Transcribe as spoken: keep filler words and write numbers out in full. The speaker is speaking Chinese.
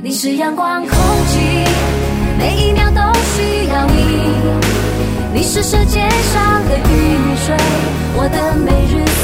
你是阳光空气，每一秒都需要你。你是世界上的雨水，我的每日